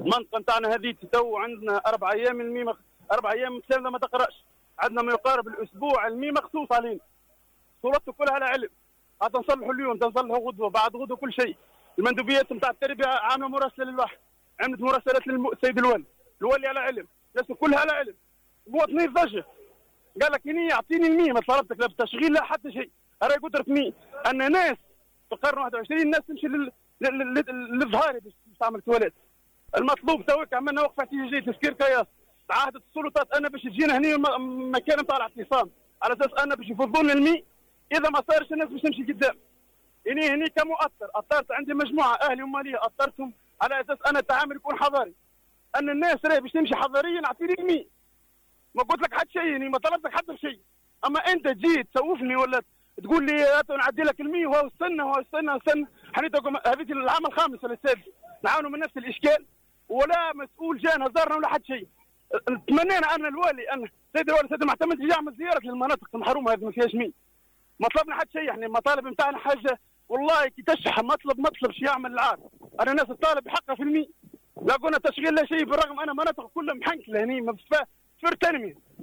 المنطقه نتاعنا هذه تو عندنا 4 ايام المي 4 ايام كامله ما تقراش. عندنا ما يقارب الاسبوع المي مخصوص علينا، صورته كلها على علم. حتى نصلحوا اليوم نصلحوا غدوه بعد غدوه كل شيء. المندوبيات نتاع التربيه عامله مراسله للواحد، عملت مراسلات للسيد الولي على علم، الناس كلها على علم. مواطنين ضجه قال لك اني اعطيني المي ما طلبتك لا بالتشغيل لا حتى شيء. راهي قدرة مي ان ناس في القرن 21 الناس تمشي للظهاري باش تعمل تواليت. المطلوب توك عملنا وقفه احتجاجيه تسكير كياس، تعهدت السلطات ان باش تجينا هنا مكان نتاع الاعتصام على اساس ان باش يفضوا لنا المي. اذا ما صارش الناس باش تمشي قدام. اني هني كمؤثر اثرت عندي مجموعه اهلي وماليه اثرتهم على اساس ان التعامل يكون حضاري. ان الناس راهي باش تمشي حضاريا اعطيني المي. ما قلت لك حتى شيء، يعني ما طلبتك حتى بشيء. اما انت تجي تسوفني ولا تقول لي نعدي لك المي وهو استنى حنيتكم هذيك العام الخامس ولا السادس نعاونوا من نفس الاشكال ولا مسؤول جانا زارنا ولا حتى شيء. تمنينا ان الوالي ان سيد الوالي سيد المعتمد يجي يعمل زياره للمناطق المحرومه هذه ما فيهاش مي. ما طلبنا حتى شيء، يعني المطالب نتاعنا حاجه والله كي تشح مطلب شي يعمل العار. انا الناس الطالب بحقها في المي، لا قلنا تشغيل لا شيء، بالرغم انا مناطق كلها محنكله هني ما فيها تنميه.